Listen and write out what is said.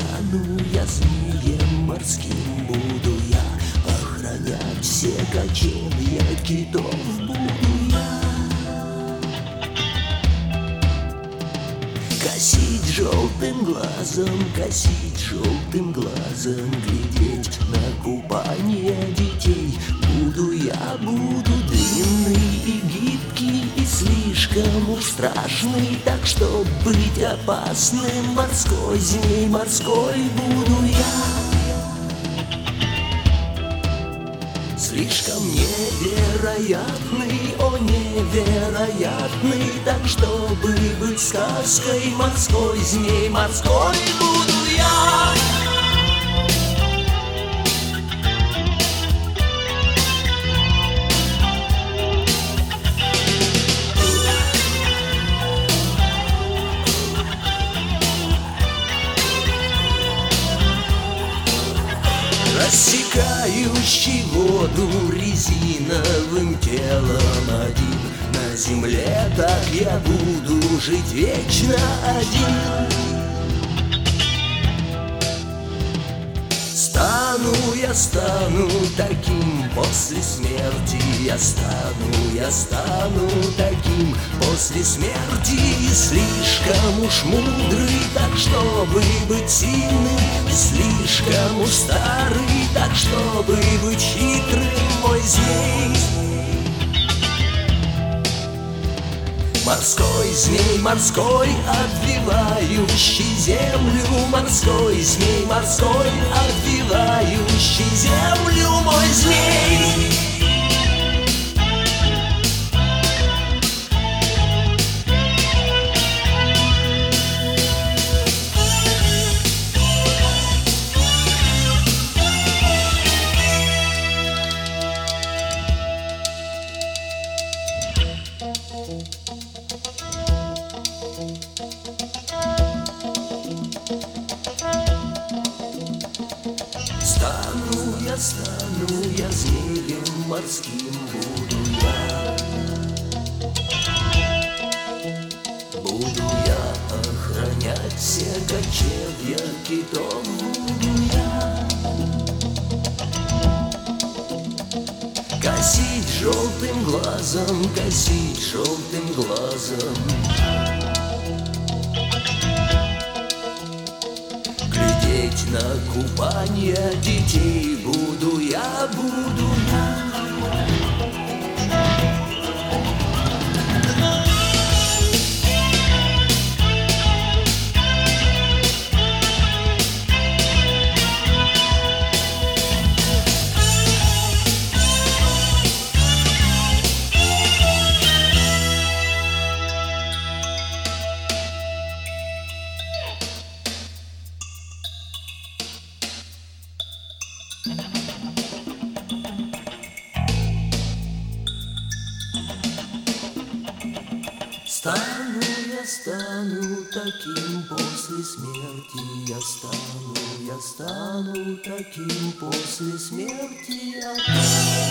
стану я змеем морским, буду я охранять все кочевья китов, буду я косить желтым глазом, косить желтым глазом, глядеть на купание детей. Буду я, буду длинный и гибкий, и слишком уж страшный, так что быть опасным. Морской змей, морской буду я. Слишком невероятный, о невероятный, так чтобы быть сказкой. Морской змей, морской буду я. Рассекающий воду резиновым телом один. На земле так я буду жить вечно один. Стану таким после смерти. Я стану таким после смерти. И слишком уж мудрый, так чтобы быть сильным, и слишком уж старый, так чтобы быть хитрым, мой змей. Морской змей, морской, обвивающий землю. Морской змей, морской, обвивающий землю, мой змей. Стану я змеем морским, буду я. Буду я охранять все кочевья китов, буду я косить желтым глазом, косить желтым глазом, глядеть на купание детей. Буду я, буду я. Стану таким после смерти. Я стану таким после смерти.